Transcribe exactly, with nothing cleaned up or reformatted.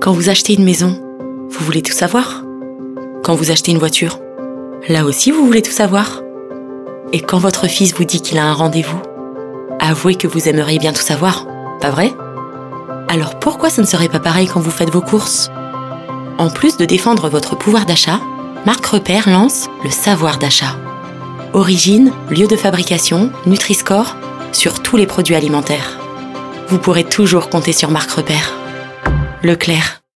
Quand vous achetez une maison, vous voulez tout savoir. Quand vous achetez une voiture, là aussi vous voulez tout savoir. Et quand votre fils vous dit qu'il a un rendez-vous, avouez que vous aimeriez bien tout savoir, pas vrai ? Alors pourquoi ce ne serait pas pareil quand vous faites vos courses ? En plus de défendre votre pouvoir d'achat, Marque Repère lance le savoir d'achat. Origine, lieu de fabrication, Nutri-Score, sur tous les produits alimentaires. Vous pourrez toujours compter sur Marque Repère. Leclerc.